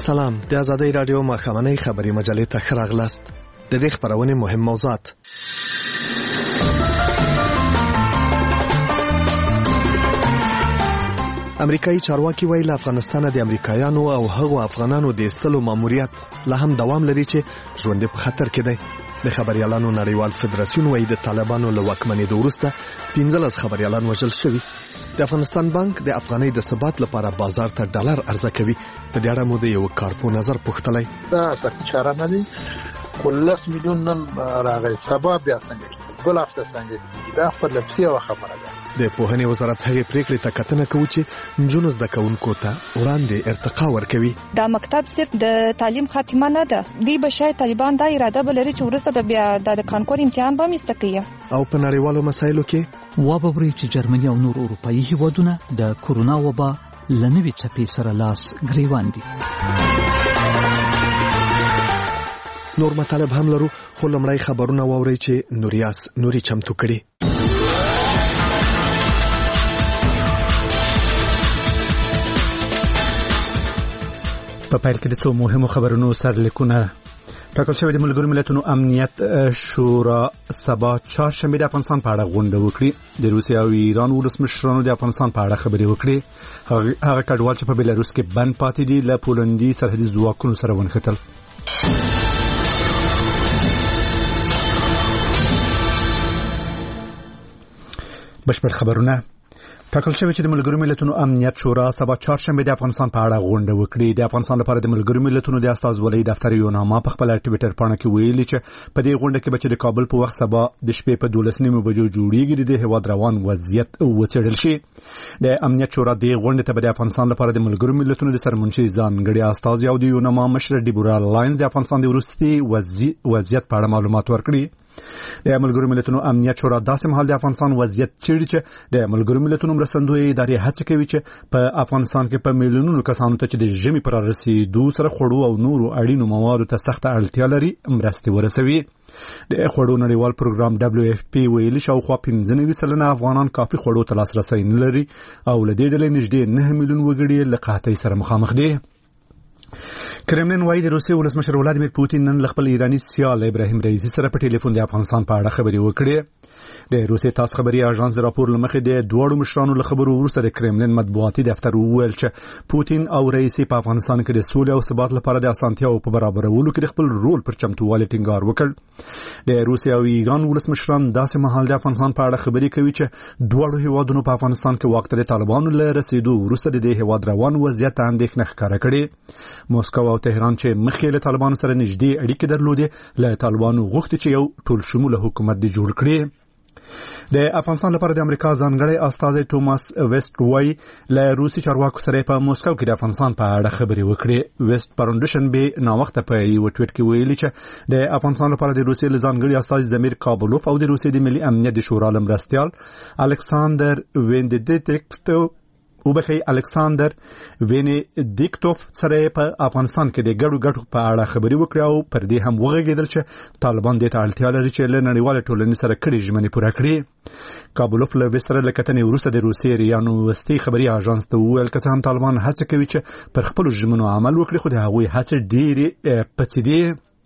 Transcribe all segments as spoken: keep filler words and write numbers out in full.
سلام، د آزادۍ رادیو ماښامنۍ خبري مجلې ته ښه راغلاست. د دې خبرونې مهم موضوعات: امریکایي چارواکي وایي له افغانستانه د امریکایانو او هغو افغانانو د ایستلو ماموریت لا هم دوام لري چې ژوند په خطر کې دی. د خبريالانو نړیوال فدراسیون وایي د طالبانو له واکمنېدو وروسته پنځلس خبريالان وژل شوي. د افغانستان بانک د افغانۍ د ثبات لپاره بازار ته ډالر عرضه کوي. په دې اړه مو د یو کارپو نظر پوښتلی. دا سخت چاره نه دي، ولس میلیون نن راغی سبا بیا څنګه بل هفته څنګه دا خپل لپسي او خبره ده. د پوهنې وزارت هغې پریکړې ته کتنه کوي چې نجونو زده کوونکو ته وړاندې ارتقا ورکوي. دا مکتب صرف د تعلیم خاتمه نه ده، دوی به شاید طالبان دا اراده بلري چې وروسته به بیا د کانکور امتحان به میسته کوي. او په نړیوالو مسایلو کې وابوري چې جرمني او نور اروپایي هیوادونه د کورونا وبا لنوي چپی سره لاس ګریوان دي. نور مطالب هم لرو، خو لمړی خبرونه واورئ چې نوریاس نوري چمتو کړي. په پیل کې د څو مهمو خبرونو سرلیکونه. ټاکل شوی د ملګرو ملتونو امنیت شورا سبا چهارشنبه د افغانستان په اړه غونډه وکړي. د روسیې او ایران ولسمشرانو د افغانستان په اړه خبرې وکړي. هغه کډوال چې په بلاروس کې بند پاتې دي له پولندي سرحدي ځواکونو سره ونښتل. بشپړ خبرونه. ټاکل شوی چې د ملګرو ملتونو امنیت شورا سبا چهارشنبه د افغانستان په اړه غونډه وکړي. د افغانستان لپاره د ملګرو ملتونو د استازولۍ دفتر یو نامه په خپل ټوئیټر پاڼه کې ویلي چې په دې غونډه کې به د کابل په وخت سبا د شپې په دولس نیمو بجو جوړیږي د هیواد روان وضعیت وڅېړل شي. د امنیت شورا د غونډې ته د افغانستان لپاره د ملګرو ملتونو د سرمنشي ځانګړي استازي او د یو نامه مشر ډیبورا لاینز د افغانستان د وروستي وضعیت په اړه معلومات ورکړي. د ملګرو ملتونو امنیت شورا داسې مهال د افغانستان وضعیت څېړي چې د ملګرو ملتونو مرستندوی ادارې هڅه کوي چې په افغانستان کې په میلیونونو کسانو ته چې د ژمي پر رسیدو سره خوړو او نورو اړینو موادو ته سخته اړتیا لري مرستې ورسوي. د خوړو نړیوال پروګرام دبليو اف پی ویلي شاوخوا پنځه نوي سلنه افغانان کافي خوړو ته لاسرسی نه لري او له دې ډلې نږدې نه میلیون وګړي له قحطۍ سره مخامخ دي. کرملین وايي د روسیې ولسمشر ولادیمیر پوتین نن خپل ایرانی سیال ابراهیم رئیسی سره په ټلیفون د افغانستان په اړه خبرې وکړې. د روسیې تاس خبري اژانس د راپور لمخې د دوړو مشرانو له خبرو وروسته د کرملین مطبوعاتي دفتر وویل چې پوتین او رئیسی په افغانستان کې د سولې او ثبات لپاره د اسانتیاو په برابرولو کې خپل رول پر چمتووالي ټینګار وکړ. د روسیې او ایران ولسمشران داسې مهال د افغانستان په اړه خبرې کوي چې دوړو هیوادونو په افغانستان کې وخت د طالبانو له رسیدو وروسته د هیواد روان وضعیت اندېښنه ښکاره کړې. موسکو او تهران چې مخکې له طالبانو سره نږدې اړیکې درلودې له طالبانو غوښتي چې یو ټول شموله حکومت دی جوړ کړي. د افغانستان لپاره د امریکا ځانګړی استازی توماس ویسټ وایي له روسي چارواکو سره په موسکو کې د افغانستان په اړه خبرې وکړي. ویسټ پروندشنبه ناوخته په یو ټویټ کې ویلي چې د افغانستان لپاره د روسي ځانګړي استازي زمیر کابلوف او د روسي د ملي امنیت د شورا لمرستيال الکساندر وینډیټیکټو او بخي الکساندر وینډیکټوف سره په افغانستان کې د ګډو ګټو په اړه خبرې وکړي او پر دې هم وغږیدل چې طالبان د اړتیا لري چې له نړیوال ټولنې سره کړي ژمنې پوره کړي. کابلوف له وسره لکتنې وروسته د روسیې ریانو وستي خبري اژانس ته وویل چې هم طالبان هڅه کوي چې پر خپل ژمنو عمل وکړي، خو د هغوی هڅې ډېرې پڅېدې.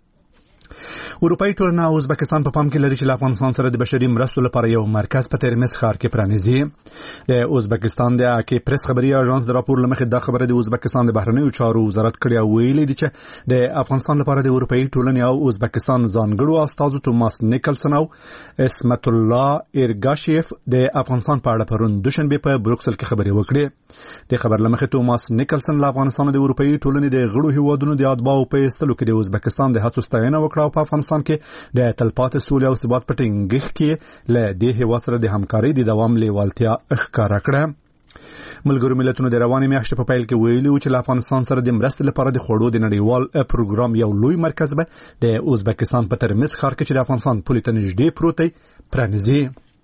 اروپایي ټولنه او ازبکستان په پام کې لري چې افغانستان سره د بشري مرستو لپاره یو مرکز په ترمز ښار کې پرانیزي. د ازبکستان د اکی پریس خبري اژانس د راپور لمخې د خبره د ازبکستان د بهرنیو چارو وزارت کړی او ویلي دي چې د افغانستان لپاره د اروپایي ټولنې او ازبکستان ځانګړو استازو توماس نیکلسن او اسمت الله ایرګاشیف د افغانستان په اړه پرون دوشنبه په بروکسل کې خبري وکړي. د خبر لمخې توماس نیکلسن له افغانستان د اروپایي ټولنې د غړو هیوادونو د اتباعو په استلو کې د ازبکستان د هڅو ستاینه وکړه او په افغانستان کې د تلپاتې سولې او ثبات په ټینګښت کې له دې هیواد سره د همکارۍ د دوام لیوالتیا ښکاره کړه. ملګرو ملتونو د روانې میاشتې په پیل کې ویلي و چې له افغانستان سره د مرستې لپاره د خوړو د نړیوال پروګرام یو لوی مرکز به د ازبکستان په ترمز ښار کې چې د افغانستان پولې ته نږدې پروت دی پرانیزي.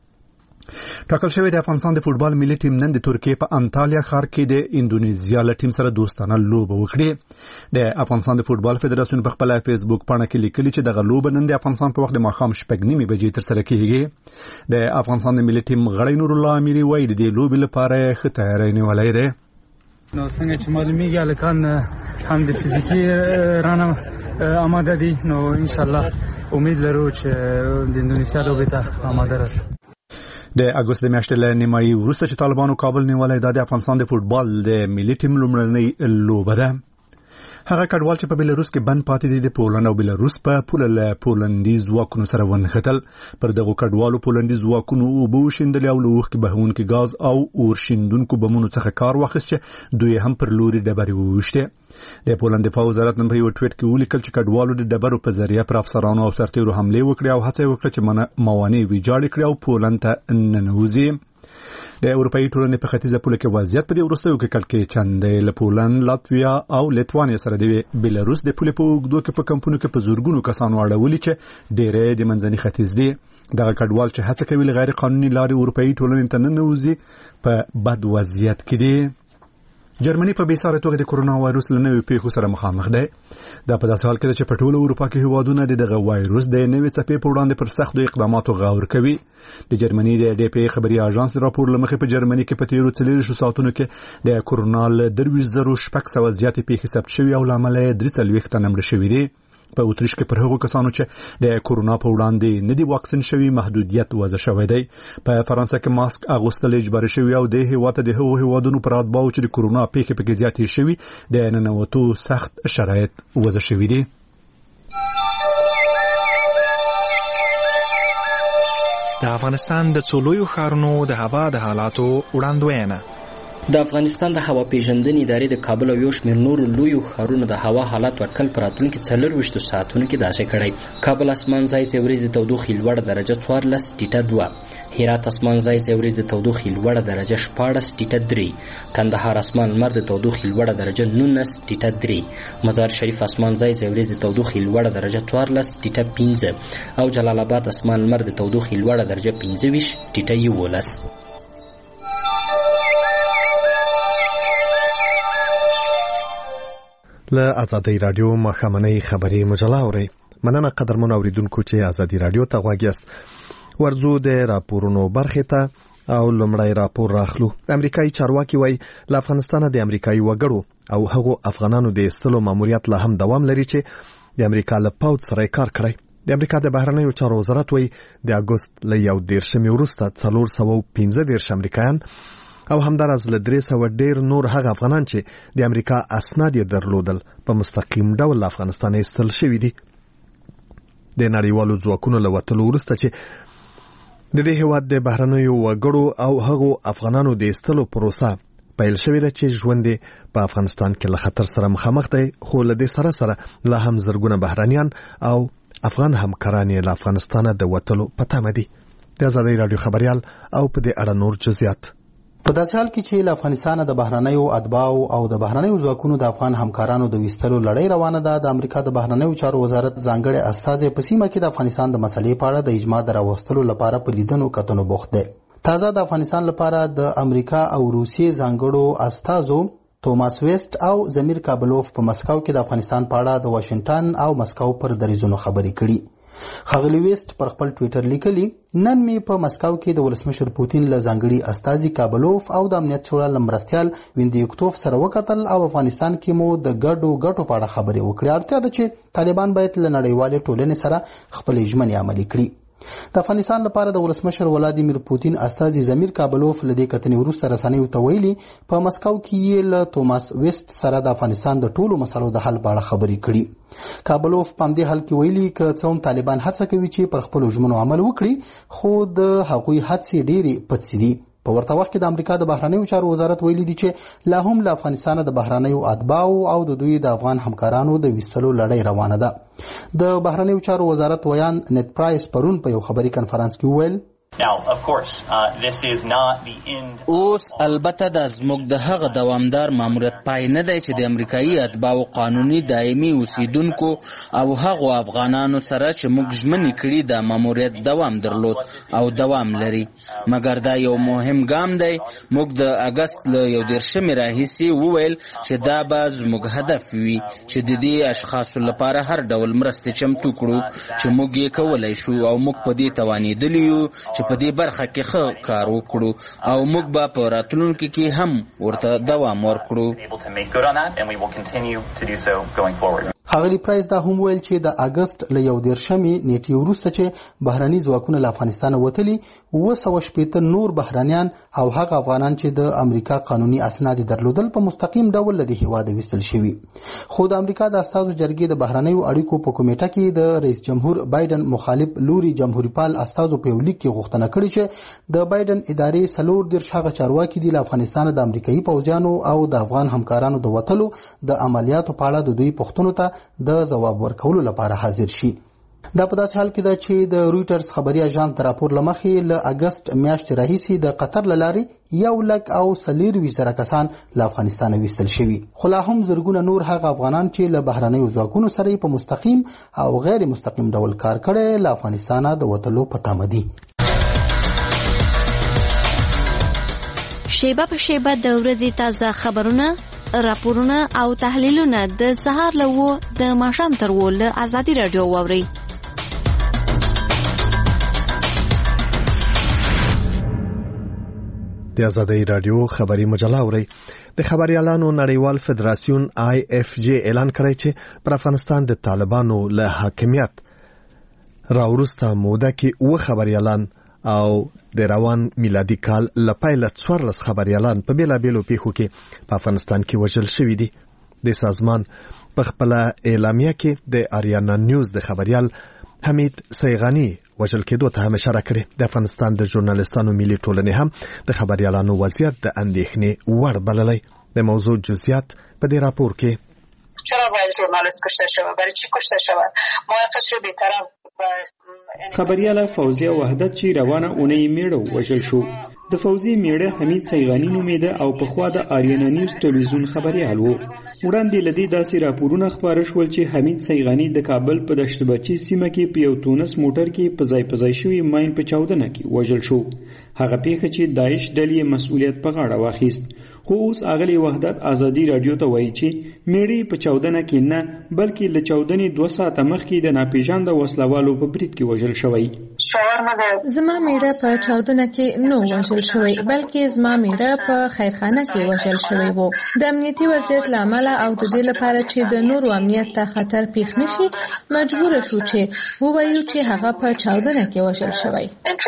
ټاکل شوی د افغانستان د فوټبال ملي ټیم نن د ترکیې په انټالیا ښار کې د انډونیزیا له ټیم سره دوستانه لوبه وکړه. د افغانستان د فوټبال فدراسیون په خپل فیسبوک پاڼه کې لیکلي چې د غلوب نن د افغانستان په وخت د ماښام شپږ نیمې بجې تر سره کیږي. د افغانستان د ملي ټیم غړی نور الله امیری وایي د دې لوبې لپاره ښه تیاری نیولې ده. نو څنګه چې معلومیږي الکان هم د فزیکی رانه آماده دي نو ان شاء الله امید لرو چې د اندونیسیا لوبې ته آماده راشو. د اگست د میاشتې له نیمایي وروسته چې طالبانو کابل نیولای د افغانستان د فوټبال د ملي ټیم لومړنۍ لوبه ده. هغه کډوال چې په بلاروس کې بند پاتې دي د پولند او بلاروس په پوله له پولندي ځواکونو سره ونښتل. پر دغو کډوالو پولندي ځواکونو اوبه وشیندلې او له اوښکې بهونکي ګاز او اورشیندونکو بمونو څخه کار واخیست چې دوی هم پر لوري ډبرې وویشتې. د پولند دفاع وزارت نن په یو ټویټ کې ولیکل چې کډوالو د ډبرو په ذریعه پر افسرانو او سرتیرو حملې وکړې او هڅه وکړه چې موانع ویجاړې کړي او پولند ته ننوځي. د اروپאי ټولنې په ختیځه پوله کې وضعیت په دې وروستیو کې کلکې چند دی. له پولند، لاتویا او لیتوانیا سره د بلاروس د پولې په اوږدو کې په کمپونو کې په زورګونو کسان واړولي چې ډېری د منځني ختیځ دي. دغه کډوال چې هڅه کوي له غیر قانوني لارې اروپאי ټولنې ته ننوځي په بد وضعیت کې دي. جرمني په بیساره توګه د کورونا وایروس له نوې پیښو سره مخامخ دی. دا په داسې حال کې چې په ټوله اروپا کې هیوادونه د دغه وایروس د نوې څپې په وړاندې پر سختو اقداماتو غور کوي. د جرمني د ډي پی خبري اژانس راپور لمخې په جرمني کې په تیرو څلوېښتو ساعتونو کې د کورونا له درویشت زره شپږ سوه زیاتې پیښې ثبت شوي او له امله یې درې څلوېښت تنه مړه شوي دي. په اتریش کې پر هغو کسانو چې د کورونا په وړاندې نه دي واکسین شوي محدودیت وضع شوی دی. په فرانسه کې ماسک اغوستل اجباري شوی او د هیواد د هغو هیوادونو پر اتباعو چې د کورونا پیښې پکې زیاتې شوي د ننوتو سخت شرایط وضع شوي دي. د افغانستان د څو لویو ښارونو د هوا د حالاتو وړاندوینه. د افغانستان د هوا پیژندنې ادارې د کابل او یو شمېر نورو لویو ښارونو د هوا حالات ورکل په راتلونکي څلرویشتو ساعتونو کې داسې کړی. کابل اسمان ځای ځای ورځې د تودوخې لوړه درجه څوارلس ټیټه دوه، هرات اسمان ځای ځای ورځې د تودوخې لوړه درجه شپاړس ټیټه درې، کندهار اسمان لمر د تودوخې لوړه درجه نولس ټیټه درې، مزار شریف اسمان ځای ځای ورځې د تودوخې لوړه درجه څوارلس ټیټه پنځه او جلال آباد اسمان لمر د تودوخې لوړه درجه پنځه ویشت ټیټه یولس. له ازادي رادیو مخامنۍ خبري مجله اوري. مننه قدرمن اوریدونکو چې ازادي رادیو ته غواړئ است. ورزو د راپورونو برخه ته او لمړی راپور راخلو. امریکایي چارواکي وایي له افغانستانه د امریکایي وګړو او هغو افغانانو د ایستلو ماموریت لا هم دوام لري چې د امریکا له پوځ سره کار کړی. د امریکا د بهرنیو چارو وزارت وایي د اګوست له یو دیرشمې وروسته څلور سوه پنځه دېرش امریکایان او همدارس له درې سوه ډیر نور هغه افغانان چې د امریکا اسناد یې درلودل په مستقیم ډول له افغانستان ایستل شوي دي. د نړیوالو ځواکونو له وتلو وروسته چې د دې هېواد د بهرنیو وګړو او هغو افغانانو د ایستلو پروسه پیل شوې ده چې ژوند په افغانستان کې له خطر سره مخامخ دی، خو له دې سره سره لا هم زرګونه بهرنیان او افغان همکاران یې له افغانستانه د وتلو په تمه دي. د ازادي رادیو خبريال او په دې اړه نور جزئیات. په داسې حال کې چې له افغانستانه د بهرنیو اتباعو او د بهرنیو ځواکونو د افغان همکارانو د ویستلو لړۍ روانه ده، د امریکا د بهرنیو چارو وزارت ځانګړی استازی په سیمه کې د افغانستان د مسلې په اړه د اجماع د راوستلو لپاره په لیدنو کتنو بوخت دی. تازه د افغانستان لپاره د امریکا او روسیې ځانګړو استازو توماس ویسټ او زمیر کابلوف په مسکو کې د افغانستان په اړه د واشنگټن او مسکو پر دریځونو خبرې کړي. ښاغلي ویسټ پر خپل ټویټر لیکلي، نن مې په مسکو کې د ولسمشر پوتین له ځانګړي استازي کابلوف او د امنیت شورا له مرستیال ویندیکتوف سره وکتل او افغانستان کې مو د ګډو ګټو په اړه خبرې وکړې. اړتیا ده چې طالبان باید له نړیوالې ټولنې سره خپلې ژمنې عملي کړي. د افغانستان لپاره د ولسمشر ولادیمیر پوتین استازي زمیر کابلوف له دې کتنې وروسته رسنیو ته ویلي په مسکو کې یې له توماس ویسټ سره د افغانستان د ټولو مسلو د حل په اړه خبرې کړي. کابلوف په همدې حال کې ویلي که څه هم طالبان هڅه کوي چې پر خپلو ژمنو عمل وکړي، خو د هغوی هڅې ډېرې پڅې دي. په ورته وخت کې د امریکا د بهرنیو چارو وزارت ویلي دي چې لا هم له افغانستانه د بهرنیو اتباعو او د دوی د افغان همکارانو د ویستلو لړۍ روانه ده. د بهرنیو چارو وزارت ویان نیت پرایس پرون په یو خبري کنفرانس کې وویل، Now, of course, uh, this is not the end. اوس البته د زموږ د هغه دوامدار ماموریت پای نه دی چې د امریکایي اتباعو قانوني دایمي اوسیدونکو او هغو افغانانو سره چې موږ ژمنې کړي د ماموریت دوام درلود او دوام لري، مګر دا یو مهم ګام دی. موږ د اګست له یو دېرشمې راهیسې وویل چې دا به زموږ هدف وي چې د دې اشخاصو لپاره هر ډول مرستې چمتو کړو چې موږ یې کولی شو او موږ په دې توانېدلي یو چې چې په دې برخه کې ښه کار وکړو او موږ به په راتلونکي کې هم ورته دوام ورکړو. ښاغلي پرایس دا هم ویل چې د اګست له یو دېرشمې نیټې وروسته چې بهرني ځواکونه له افغانستانه وتلي اوه سوه شپېته نور بهرنیان او هغه افغانان چې د امریکا قانوني اسناد درلودل په مستقیم ډول له دې هیواده ویستل شوي. خو د امریکا د استازو جرګې د بهرنیو اړیکو په کمیټه کې د رئیس جمهور بایدن مخالف لوري جمهوریت پال استازو په یو لیک کې غوښتنه کړې چې د بایدن ادارې څلور دېرش هغه چارواکي دي له افغانستانه د امریکایي پوځیانو او د افغان همکارانو د وتلو د عملیاتو په اړه د دوی پوښتنو ته د ځواب ورکولو لپاره حاضر شي. دا په داسې حال کې ده چې د رویټرز خبري اژانس د راپور له مخې له اګست میاشتې راهیسې د قطر له لارې یو لک او څلېرویشت زره کسان له افغانستانه ویستل شوي، خو لا هم زرګونه نور هغه افغانان چې له بهرنیو ځواکونو سره په مستقیم او غیر مستقیم ډول کار کړی له افغانستانه د وتلو په تمه دي. شیبه په شیبه د ورځې تازه خبرونه، راپورونه او تحلیلونه د سهار له وو د ماښام تر وو له ازادي راډیو واورئ. د ازادي راډیو خبري مجله اورئ. د خبريالانو نړیوال فدراسیون آی اف جی اعلان کړی چې پر افغانستان د طالبانو له حاکمیت راوروسته موده کې اوه خبريالان او د روان میلادي کال لپاره څوارلس خبريالان په بیلابېلو پیښو کې په افغانستان کې وژل شوي دي. د سازمان په خپل اعلامیه کې د آریانا نیوز د خبريال حمید سیغانی وژل کېدو ته هم اشاره کړې. د افغانستان د ژورنالستانو ملي ټولنې هم د خبريالانو وضعیت د اندېښنې وړ بللی. د موضوع جزئیات په دې راپور کې. چرا باید ژورنالیست کشته شود؟ برای چی کشته شود؟ موقعش رو بی‌طرف خبرياله فوزیه وحدت چې روانه اونۍ میړه وژل شو. د فوزي میړه حمید سیغانی نومیده او په خوا د آریانا نیوز ټلویزیون خبريال وو. وړاندې لدی داسې راپورونه خبره شول چې حمید سیغانی د کابل په دشت بچي سیمه کې په یو تونس موټر کې په ځای په ځای شوی ماین په چاودنه کې وژل شو. هغه پیښه چې داعش ډلې مسؤلیت په غاړه واخیست. خو اوس اغلی وحدت ازادي رادیو ته وایي چې میړي په چاودنه کې نه بلکې له چاودنې دوه ساعته مخکې د ناپېژانده وسلوالو په برید کې وژل شوی. زما میړه په چاودنه کې نو وژل شوی بلکې زما میړه په خیرخانه کې وژل شوی وو. د امنیتي وضعیت له امله او د دې لپاره چې د نورو امنیت ته خطر پیښ نشي مجبور شو چې ووایو چې هغه په چاودنه کې وژل شوی.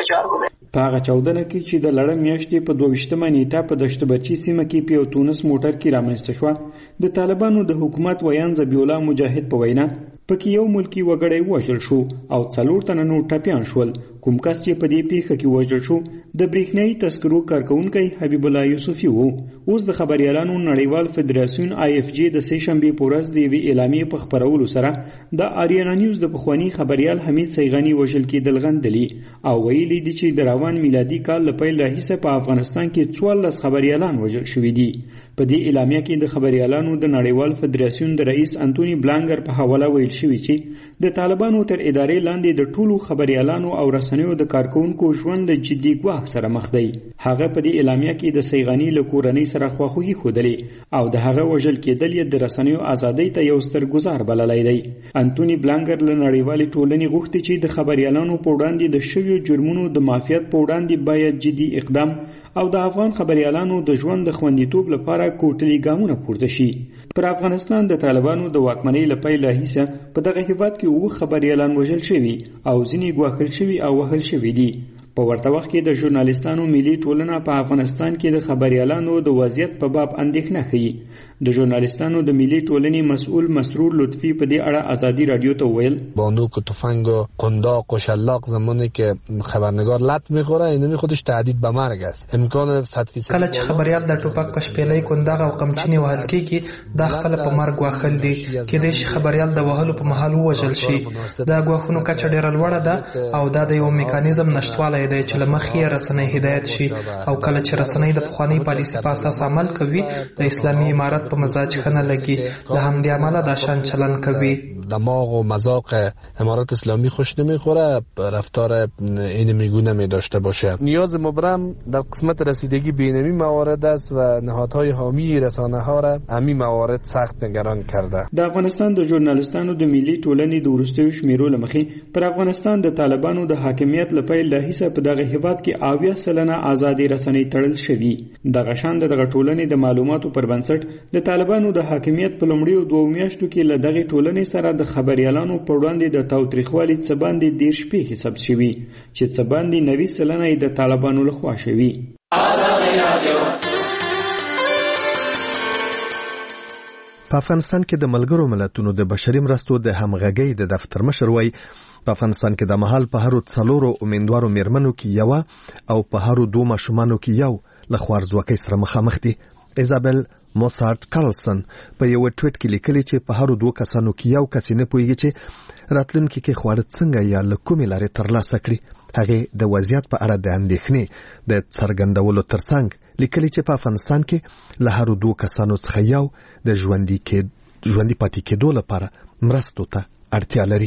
په هغه چاودنه کې چې د لړم میاشتې په دویشتمه نیټه په دشت بچي سیمه کې په تونس موټر کې رامنځته شو، د طالبانو د حکومت ویان ذبیح الله مجاهد په وینا پکې یو ملکی وګړی وژل شو او څلور تنه نور ټپیان شول. کوم کس چې په دې پیښه کې وژل شو د برېښنايي تذکرو کارکونکي حبیب الله یوسفي وو. اوس د خبريالانو نړیوال فدراسیون آی اف جی د سه شنبه په ورځ د یوې اعلامیې په خبرولو سره د آریانا نیوز د پخوانی خبريال حمید سیغانی وژل کېدل غندلی او ویلي دي چې د روان میلادي کال له پیل راهیسه په افغانستان کې څوارلس خبريالان وژل شوي دي. په دې اعلامیه کې د خبريالانو د نړیوال فدراسیون د رئیس انټونی بلانګر په حواله ویل شوی چې د طالبانو تر ادارې لاندې د ټولو خبريالانو او رسنیو د کارکونکو ژوند له جدي ګواښ سره مخ دی. هغه په دې اعلامیه کې د سیغانی له کورنۍ سره خواخوږي ښودلې او د هغه وژل کېدل یې د رسنیو ازادۍ ته یو ستر ګزار بللی دی. انټونی بلانګر له نړیوالې ټولنې غوښتي چې د خبريالانو په وړاندې د شویو جرمونو د معافیت په وړاندې باید جدي اقدام او د افغان خبريالانو د ژوند د خوندیتوب لپاره کوټلي ګامونه پورته شي. پر افغانستان د طالبانو د واکمنۍ له پیل راهیسه په دغه هیواد کې اوه خبريالان وژل شوي او ځینې ګواښل شوي او وهل شوي دي. په ورته وخت کې د ژورنالستانو ملي ټولنه په افغانستان کې د خبريالانو د وضعیت په باب اندېښنه ښيي. د ژورنالستانو د ملي ټولنې مسؤل مسرور لطفی په دې اړه ازادي رادیو ته ویل باندوق و تفنگ و قنداق و شلاق زمانی که خبرنگار لط میخوره اینمی خودش تهدید به مرگ است. امکان صد فیصد کله چې خبريال د ټوپک په شپېلۍ قنداق او قمچینې وهل کېږي دا خپل په مرګ واخل دي کېدای شي خبريال د وهلو په محل وژل شي. دا ګواښونو کچه ډېره لوړه ده او دا د یو میکانیزم نشټوالی دی چې له مخې رسنۍ هدایت شي او کله چې رسنۍ د پخوانۍ پالیسي په اساس عمل کوي د اسلامي امارت په مزاج ښه نه لګي له همدې امله دا شان چلن کوي. دماغ و مذاق امارات اسلامی خوش نمیخوره، رفتار این میگونه می داشته باشه. نیاز مبرم در قسمت رسیدگی به اینمی موارد است و نهادهای حامی رسانه ها را همین موارد سخت نگران کرده. د افغانستان د ژورنالیستانو د ملي ټولنې د وروستیو شمیرو له مخې پر افغانستان د طالبانو د حاکمیت له پیل راهیسه په دغه هیواد کې اویا سلنه ازادي رسنۍ تړل شوي. دغه شان د دغه ټولنې د معلوماتو پر بنسټ د طالبانو د حاکمیت په لومړیو دوه میاشتو کې له دغه ټولنې سره د خبريالانو په وړاندې د تاوتریخوالي څه باندې ډیر شپې حساب شوي چې څه باندې نوي سلنه د طالبانو لخوا شوي. په افغانستان کې د ملګرو ملتونو د بشري مرستو د همغږۍ د دفتر مشر وایي په افغانستان کې د مهال په هرو څلورو امیندوارو میرمنو کې یو او په هرو دوه ماشومانو کې یو له خوارځواکۍ سره مخامخ دي. ایزابل موسارت کارلسن په یو ټویټ کې لیکلي چې په هرو دوه کسانو کې یو کس نه پوهیږي چې راتلونکي کې خواړه څنګه یا له کومې لارې ترلاسه کړي. هغه د وضعیت په اړه د اندېښنې د څرګندولو ترڅنګ لیکلي چې په افغانستان کې له هرو دوه کسانو څخه یو د ژوندۍ کې ژوندۍ پاتې کېدو لپاره مرستو ته اړتیا لري.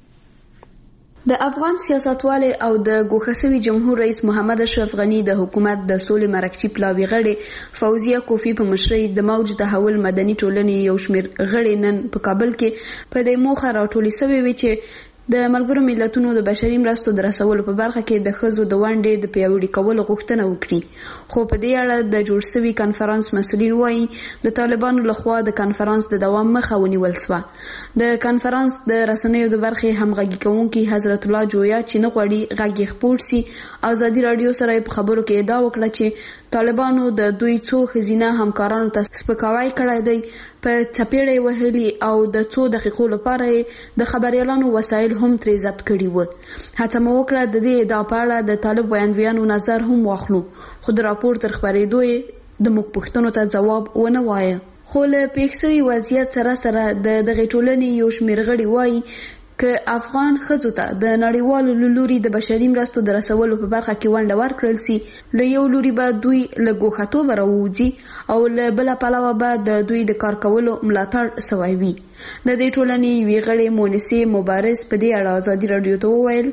د افغان سیاستوال او د ګوښه جمهور رئیس محمد اشرف غنی د حکومت د سولې مرکچی پلاوی غړي فوزیه کوفی په مشرۍ د موج تحول مدني ټولنې یو شمېر غړي نن په کابل کې په دې موخه راټولې شوي وي چې د ملګرو ملتونو د بشري مرستو د رسولو په برخه کې د ښځو د ونډې د پیاوړي کولو غوښتنه وکړي. خو په دې اړه د جوړ شوي کنفرانس مسؤلین وایي د طالبانو لخوا د کنفرانس د دوام مخه ونیول شوه. د کنفرانس د رسنیو د برخې همغږي کوونکي حضرت الله جویا چې نه غواړي غږ یې خپور سي ازادي رادیو سره په خبرو کې ادعا وکړه چې طالبانو د دوی څو ښځینه همکارانو ته سپکاوی کړی دی، په چپېړې وهلي او د څو دقیقو لپاره د خبريالانو وسایل هم ترې ضبط کړي وو. هڅه مو وکړه د دې ادعا په اړه د طالب ویاندویانو نظر هم واخلو، خو د راپور تر خپرېدو یې د موږ پوښتنو ته ځواب ونه وایه. خو له پېښ شوي وضعیت سره سره د دغې ټولنې یو شمېر غړي وایي که افغان ښځو ته د نړیوالو له لوري د بشري مرستو د رسولو په برخه کې ونډه ورکړل سي، له یو لوري به دوی له ګوښتوبه راووځي او له بله پلوه به د دوی د کار کولو ملاتړ سوی وي. د دې ټولنې یوې غړې مونسې مبارز په دې اړه ازادي راډیو ته وویل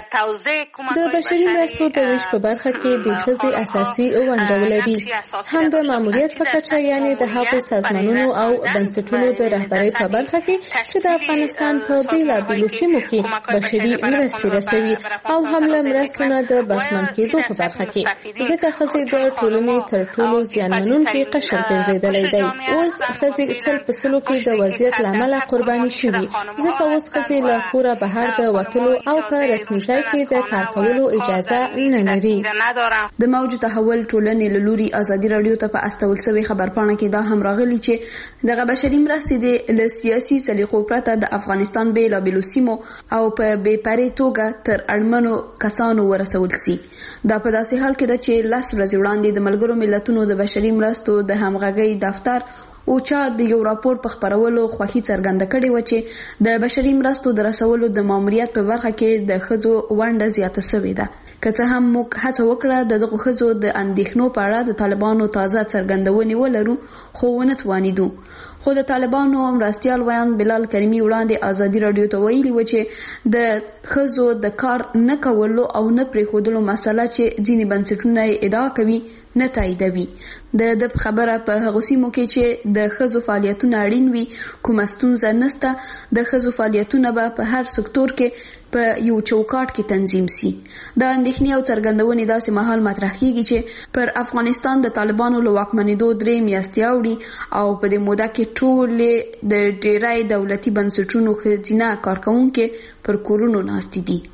د بشري مرستو د ویش په برخه کې د ښځې اساسي ونډه ولري، هم د ماموریت په کچه یعنی د هغو سازمانونو او بنسټونو د رهبرۍ په برخه کې چې د افغانستان په بیلابیلو سیمو کې بشري مرستې رسوي، او هم له مرستو نه د برخمن کېدو په برخه کې، ځکه ښځې د ټولنې تر ټولو زیانمنونکي قشر ګرځېدلی دی. اوس ښځې سل په سلو کې د وضعیت له امله قرباني شوي، ځکه اوس ښځې له کوره بهر د وتلو او په رسمي ځای کې د کار کولو اجازه نه لري. د موج تحول ټولنې له لوري ازادي راډیو ته په استول شوې خبرپاڼه کې دا هم راغلي چې دغه بشري مرستې د له سیاسي سلیقو پرته د افغانستان بیلابیلو سیمو او په بې پرې توګه تر اړمنو کسانو ورسول سي. دا په داسې حال کې ده چې لس ورځې وړاندې د ملګرو ملتونو د بشري مرستو د همغږۍ دفتر او چا د یو راپور په خبرولو خوښي څرګنده کړې و چې د بشري مرستو د رسولو د ماموریت په برخه کې د ښځو ونډه زیاته شوې ده. که څه هم موږ هڅه وکړه د دغو ښځو د اندېښنو په اړه د طالبانو تازه څرګندونې ولرو، خو ونه توانېدو. خو د طالبانو مرستیال ویان بلال کریمي وړاندې ازادي راډیو ته ویلي و چې د ښځو د کار نه کولو او نه پرېښودلو مسله چې ځینې بنسټونه یې ادعا کوي نه تاییدوي. د د خبره په هغو سیمو کې چې د ښځو فعالیتونه اړین وي کومه ستونزه نشته. د ښځو فعالیتونه به په هر سکتور کې په یو چوکاټ کې تنظیم سي. د اندېښنې او څرګندونې داسې مهال مطرح کیږي چې پر افغانستان د طالبانو له واکمنېدو درې میاشتې اوړي او په دې موده کې ټولې د ډېری دولتي بنسټونو ښځینه کارکوونکي پر کورونو ناستې دي.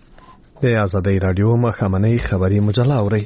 د ازادۍ راډیو ماښامنۍ خبري مجله اورئ.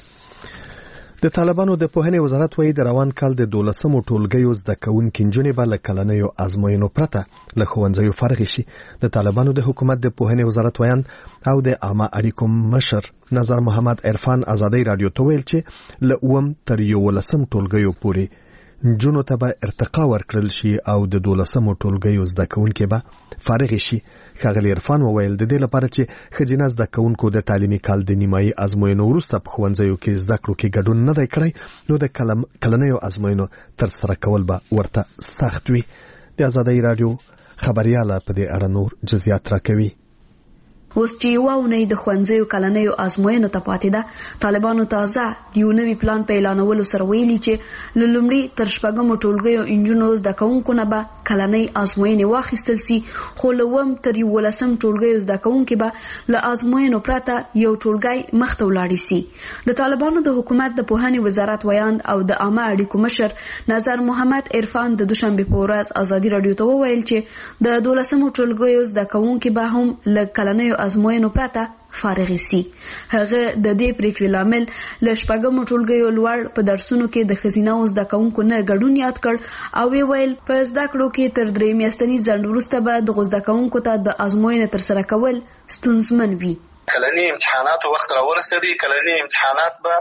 د طالبانو د پوهنې وزارت وایي د روان کال د دولسمو ټولګیو زده کوونکي نجونې به له کلنیو ازموینو پرته له ښوونځیو فارغې شي. د طالبانو د حکومت د پوهنې وزارت ویان او د عامه اړیکو مشر نظر محمد عرفان ازادۍ راډیو ته ویل چې له اووم تر یولسم ټولګیو پورې نجونو ته به ارتقا ورکړل شي او د دولسمو ټولګیو زده کوونکي به فارغې شي. ښاغلي عرفان وویل د دې لپاره چې ښځینه زده کوونکو د تعلیمي کال د نیمایي ازموینو وروسته په ښوونځیو کې زده کړو کې ګډون نه دی کړی، نو د کلنیو ازموینو ترسره کول به ورته سخت وي. د ازادۍ راډیو خبرياله په دې اړه نور جزئیات راکوي. اوس چې یو اونۍ د ښوونځیو کلنیو ازموینو ته پاتې ده، طالبانو تازه د یو نوي پلان په اعلانولو سره ویلي چې له لومړي تر شپږمو ټولګیو انجونو زده کوونکو نه به کلنۍ ازموینې واخیستل سي، خو له اووم تر یولسم ټولګیو زده کوونکي به له ازموینو پرته یو ټولګی مخته ولاړ سي. د طالبانو د حکومت د پوهنې وزارت ویاند او د عامه اړیکو مشر نظر محمد عرفان د دوشنبه په ورځ ازادي رادیو ته وویل چې د دولسمو ټولګیو زده کوونکي به هم له کلنیو ازموینو پرته فارغ سي. هغه د دې پریکړې لامل له شپږمو ټولګیو لوړ په درسونو کې د ښځیناو زده کوونکو نه ګډون یاد کړ او ویل په زده کړو کې تر درې میاشتني ځنډ وروسته به د زده کوونکو ته د ازموینې ترسره کول ستونزمن وي. کلنی امتحاناتو وخت را ورسېدی. کلنی امتحانات به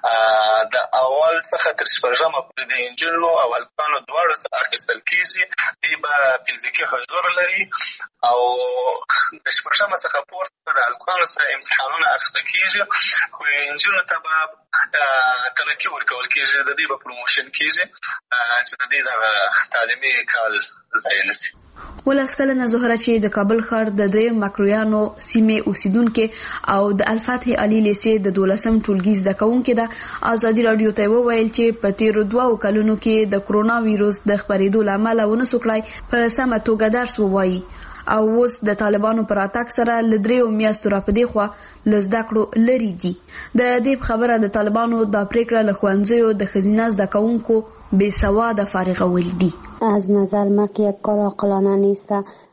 د اول څخه تر شپږمه پورې د انجینرو او هلکانو دواړو څخه اخیستل کېږي. دوی به فزیکي حضور لري او د شپږمه څخه پورته د هلکانو سره امتحانونه اخیستل کېږي، خو انجینرو ته به ترقي ورکول کېږي، د دوی به پروموشن کېږي چې د دوی دغه تعلیمي کال ضایع نه سي. ولس کلنه زهره چې د کابل ښار د درې مکرویانو سیمې اوسیدونکو او د الفتح علي لیسې د دولسم ټولګي زده کوونکو د ازادي رادیو ته وویل چې په تیرو دوو کلونو کې د کرونا وایروس د خپرېدو لامل ونه سوکړای په سمه توګه درس ووایي او اوس د طالبانو پر اتاک سره لدریو میاشتو را پدې خو لزده کړو لري دي. د دې خبره د طالبانو د پریکړه له ښوونځیو د ښځینه زده کوونکو بې سواده فارغول دي. از نظر ما که یک کار عاقلانه نیست.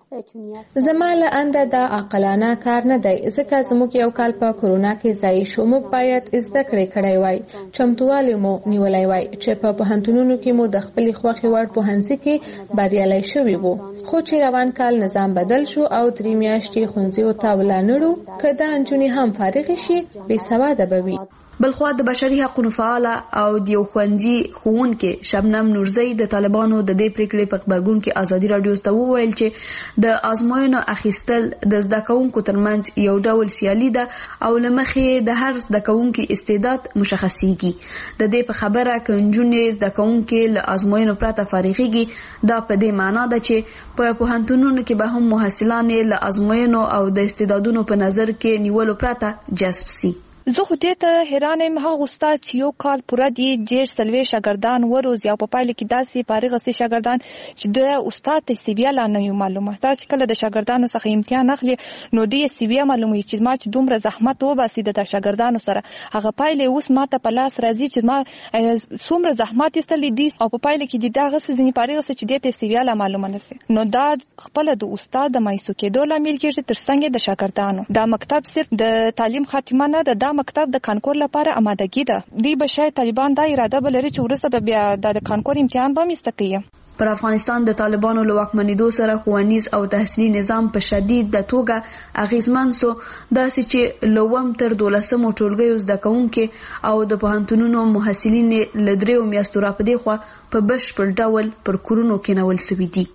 زما له انده دا عاقلانه کار نه دی، ځکه زموږ یو کال په کرونا کې ضایع شو. موږ باید زده کړې کړی وای، چمتووالی مو نیولی وای چې په پوهنتونونو کې مو د خپلې خوښې وړ پوهنځي کې بریالی شوي وو. خو چې روان کال نظام بدل شو او درې میاشتې ښوونځیو ته ولاړو، که دا نجونې هم فارغې شي بې سواده به وي. بلخوا د بشري حقوقو فعال او د یو ښوونځي ښوونکي شبنم نورزی د طالبانو د دې پریکړې په خبرګون کې ازادي رادیو ته وویل چې د ازموینو اخیستل د زده کوونکو ترمنځ یو ډول سیالي ده او لمخې د هر زده کوونکي استعداد مشخصيږي. د دې په خبره کې نجونې زده کوونکي له ازموینو پرته فارغيږي، دا په دې معنی ده چې په پوهنتونونو کې به هم محصلان له ازموینو او د استعدادونو په نظر کې نیولو پرته جذب سي. زه خو دې ته حیران یم، هغه استاد چې یو کال پوره دی ډېر څلوېښت شاګردان وروزي او په پایله کې داسې فارغ سي شاګردان چې د استاد ته سی وی لا نه وي معلومه. دا چې کله د شاګردانو څخه امتحان اخلي نو دې سی وی معلوموي چې ما چې دومره زحمت وباسي د شاګردانو سره، هغه پایله اوس ماته په لاس راځي چې ما څومره زحمت ایستلی دي او په پایله کې د دغه ځینې فارغ سي چې دې ته سی وی لا معلومه نشي. نو دا خپل د استاد د مایسو کېدو لامل کېږي تر څنګ د شاګردانو. دا مکتب صرف د تعلیم خاتمه نه ده، دا مکتب د کانکور لپاره آمادګي ده. دی به شاید طالبان دا اراده بلري چې ورسته بیا د کانکور امتحان به مستقیه. پر افغانستان د طالبانو له واکمنېدو سره ښوونیز او تحصیلي نظام په شدید د توګه اغیزمن سو، داسې چې لوم تر دولسمو ټولګیو زده کوونکي او د پوهنتونونو محصلین له دریو میاشتو را پدې خوا په بشپړ ډول پر کورونو کېنول سوي دي.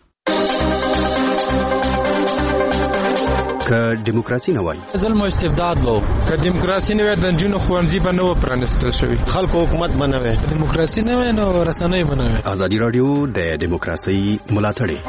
که دیموکراسي نه وای ظلم او استبداد وو، که دیموکراسي نه وای د جنونو خوانځي به نه و پرانستل شوی، خلکو حکومت نه وای، دیموکراسي نه وای نو رسنۍ به نه وای. ازادي رادیو د دیموکراسي ملاتړی.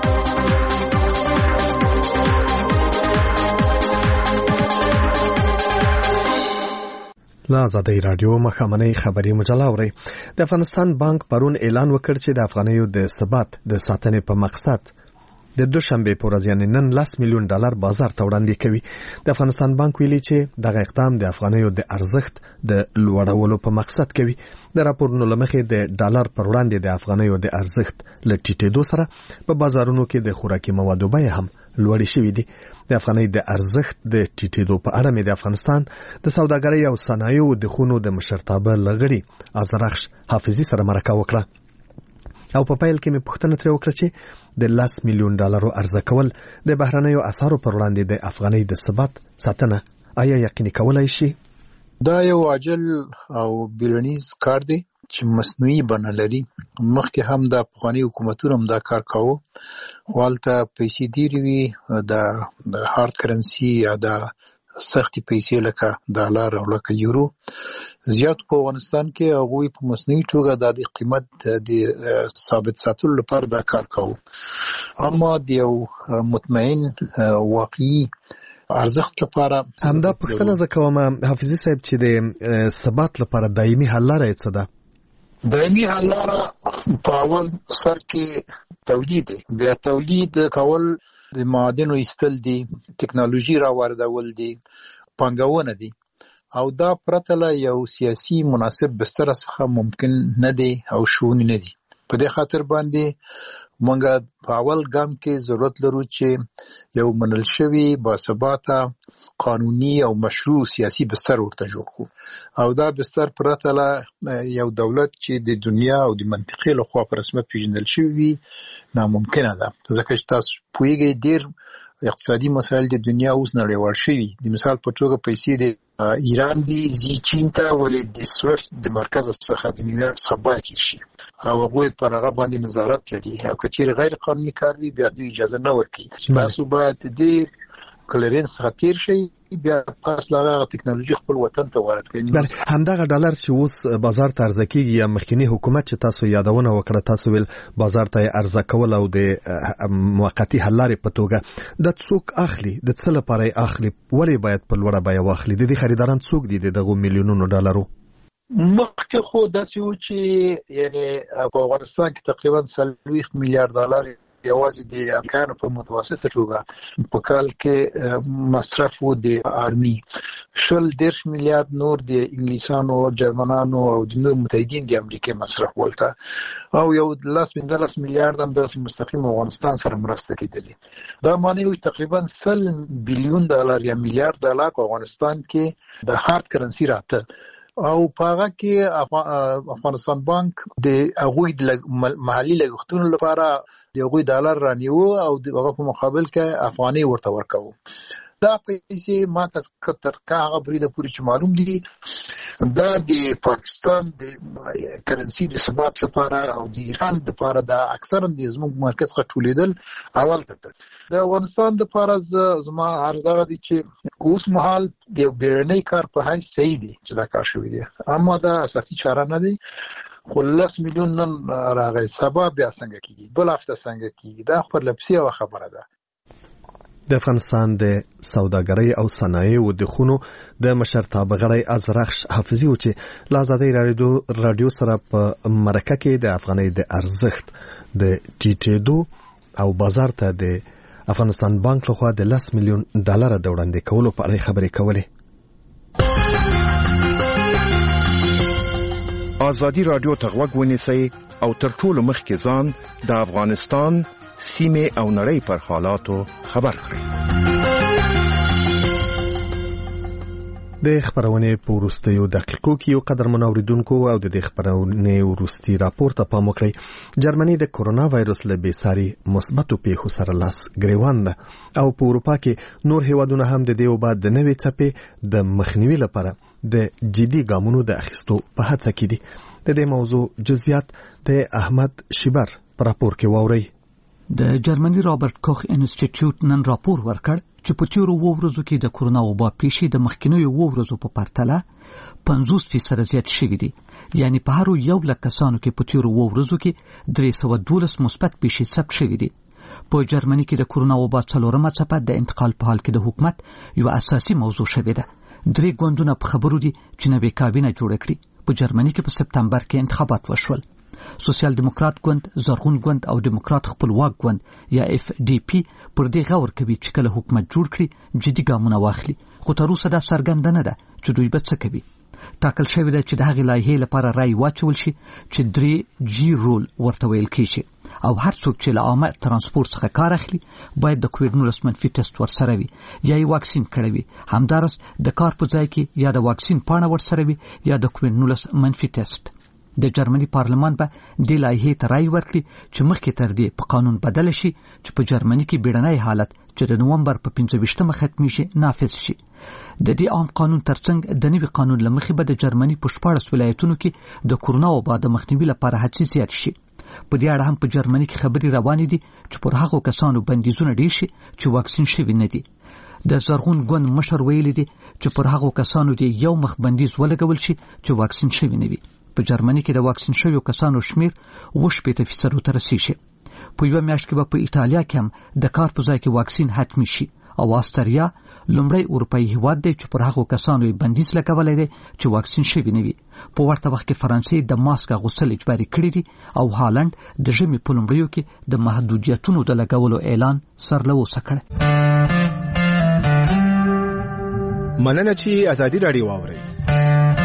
لا ازادي رادیو مخامنۍ خبري مجله اوري. د افغانستان بانک پرون اعلان وکړ چې د افغانیو د ثبات د ساتنې په مقصد د دوشنبه په ورځ یعنی نن لس میلیون ډالر بازار ته وړاندې کوي. د افغانستان بانک ویلي چې دغه اقدام د افغانیو د ارزښت د لوړولو په مقصد کوي. د راپورونو لمخې د ډالر پر وړاندې د افغانیو د ارزښت ل ټیټېدو سره په بازارونو کې د خوراکي موادو بیې هم لوړې شوې دي. د افغانۍ د ارزښت د ټیټېدو په اړه مې د افغانستان د سوداګرۍ او صنایعو د خونو د مشرتابه لغړي ازرخش حافظي سره مرکه وکړه او په پایل کې مې پوښتنه ترې وکړه چې د لس میلیون ډالرو عرضه کول د بهرنیو اسعارو پر وړاندې د افغانۍ د ثبات ساتنه آیا یقیني کولای شي؟ دا یو عاجل او بیړنیز کار دی چې مصنوعي بڼه لري. مخکې هم د افغاني حکومتونو هم دا کار کاوه، والته پیسې ډېرې وي، د هارد کرنسي یا د سختي پیسې لکه ډالر او لکه یورو زیات په افغانستان کې هغوی په مصنوعي توګه د قیمت د ثابت ساتلو لپاره دا کار کاوه. اما د یو مطمئن واقعي ارزښت لپاره همدا پوښتنه زه کوم حافظي صاحب چې د ثبات لپاره دایمي حل لاره څه ده؟ دایمي حل لاره په اول سر کې تولید دی. بیا تولید کول د معادنو ایستل دي، ټکنالوژي را واردول دي، پانګونه دي، او دا پرته له یو سیاسي مناسب بستر څخه ممکن نه دی او شونی نه دی. په دې خاطر باندې مونږ په اول ګام کې ضرورت لرو چې یو منل شوی باثباته قانوني او مشروع سیاسي بستر ورته جوړ کړو، او دا بستر پرته له یو دولت چې د دنیا او د منطقې له خوا په رسمیت پیژندل شوی ناممکنه ده. ځکه چې تاسو پوهیږئ ډېر اقتصادي مسایل د دنیا اوس نړیوال شوي. د مثال په توګه پیسې د ایران دي ځي چین ته، ولې د سویفت د مرکز څخه د نیویارک څخه باید تیر شي او هغوی پر هغه باندې نظارت لري، او که چیرې غیر قانوني کار وي بیا دوی اجازه نه ورکوي. تاسو باید د کلرینس څخه تیر شي، بیا پس له هغه ټکنالوژي خپل وطن ته وارد کړي. بله همدغه ډالر چې اوس بازار ته عرضه کیږي یا مخکنی حکومت چې تاسو یادونه وکړه، تاسو ویل بازار ته عرضه کول او د موقتی حل لارې په توګه د څوک اخلي، د څه لپاره اخلي، ولې باید په لوړه بیه واخلي؟ د دې خریداران څوک دي دغه میلیونونو ډالرو؟ مخکې خو داسې و چې یعنی په افغانستان کې تقریبا څلوېښت میلیارډ ډالر یوازې د امریکایانو په متوسطه توګه په کال کې مصرف و د آرمي، شل دېرش میلیارډ نور د انګلیسانو، جرمنانو او د نور متحدین د امریکا مصرف ولته، او یو لاس پنځلس میلیارډ هم داسې مستقیم افغانستان سره مرسته کېدلې. دا معنی وي تقریبا سل بلیون ډالر یا میلیارډ ډالر په افغانستان کې د هارد کرنسي راته، او په هغه کې افغانستان بانک د هغوی د محلي لګښتونو لپاره د هغوی ډالر رانیو او د هغه په مقابل کې افغانۍ ورته ورکوو. دا پیسې ماته تر هغه بریده پورې چې معلوم دي دا د پاکستان د کرنسي د ثبات لپاره او د ایران لپاره دا اکثرا د زموږ مرکز څخه ټولیدل اول ته. د افغانستان لپاره زما عرضه دي چې اوس مهال د بیرنۍ کار په حیث صحیح دي چې دا کار شوی دی، اما دا اساسي چاره نه دی. خو لس میلیون نن راغی، سبا بیا څنګه کیږي، بل هفته څنګه کیږي، دا خو لپسې خبره ده. د افغانستان د سوداګرۍ او صنایعو د خونو د مشرتابه غړی ازرخش حافظي و چې له ازادۍ رادیو رادیو سره په مرکه کې د افغانۍ د ارزښت د ټیټېدو او بازار ته د افغانستان بانک لخوا د لس میلیون ډالر د وړاندې کولو په اړه خبرې کولې. ازادي رادیو ته غوږ ونیسئ او تر ټولو مخکې ځان د افغانستان سیمه او نړۍ پر حالاتو خبر کړئ. د خبرونې په وروستیو دقیقو کې یو قدر منوریدونکو او د دې خبرونې وروستي راپور ته پام وکړئ. جرمني د کورونا وایرس له بېساري مثبتو پیښو سره لاس ګریوان ده او په اروپا کې نور هیوادونه هم د دې وبا د نوې څپې د مخنیوي لپاره د جدي ګامونو د اخیستو په هڅه کې دي. د دې موضوع جزئیات د احمد شیبر په راپور کې واورئ. د جرمني رابرټ کوخ انسټیټیوټ نن راپور ورکړ چې په تیرو اوو ورځو کې د کورونا وبا پیښې د مخکینیو اوو ورځو په پرتله پنځوس فیصده زیات شوي دي. یعنی په هر یو لک کسانو کې په تیرو اوو ورځو کې درې سوه دولس مثبت پیښې ثبت شوي دي. په جرمني کې د کورونا وبا څلورمه څپه د انتقال په حال کې د حکومت یو اساسي موضوع شوې ده. درې ګوندونه په خبرو دي چې نوې کابینه جوړه کړي. په جرمني کې په سپتمبر کې انتخابات وشول. سوسیال دیموکرات ګوند، زرغون ګوند او دیموکرات خپلواک ګوند یا اف ډي پی پر دې غور کوي چې کله حکومت جوړ کړي جدي ګامونه واخلي، خو تر اوسه دا څرګنده نه ده چې دوی به څه کوي. ټاکل شوی ده چې د هغې لایحې لپاره رای واچول شي چې درې جی رول ورته ویل کېږي، او هر څوک چې له عامه ترانسپورت څخه کار اخلي باید د کووډ نولس منفي ټیسټ ورسره وي یا یې واکسین کړی وي. همدارس د کار په ځای کې یا د واکسین پاڼه ورسره وي یا د کووډ نولس منفي ټیسټ. د جرمني پارلمان به د لایحې ته رای ورکړي چې مخکې تر دې په قانون بدل شي چې په جرمني کې بیړنی حالت چې د نومبر په پنځه ویشتمه ختمیږي نافذ شي. د دې عام قانون ترڅنګ د نوي قانون له مخې به د جرمني په شپاړس ولایتونو کې د کورونا وبا د مخنیوي لپاره هڅې زیات شي. په دې اړه هم په جرمني کې خبرې روانې دي چې پر هغو کسانو بندیزونه ډېر شي چې واکسین شوي نه دي. د زرغون ګوند مشر ویلي دي چې پر هغو کسانو دې یو مخ بندیز ولګول شي چې واکسین شوي نه وي. په جرمني کې د واکسین شویو کسانو شمیر اووه شپېته فیصدو ته رسیږي. په یو میاشت کې په ایتالیا کې هم د کار په ځای کې واکسین حتمی شي او استرالیا لومړی اروپאי هیواد دی چې پر هغو کسانو بندیز لګولای دی چې واکسین شوي نه وي. په ورته وخت کې فرانسې د ماسک اغوستل اجباري کړی دي او هالند د ژمي په لومړیو کې د محدودیتونو د لګولو اعلان سرلوسه کړ. مننه چې ازادي راډیو واوري.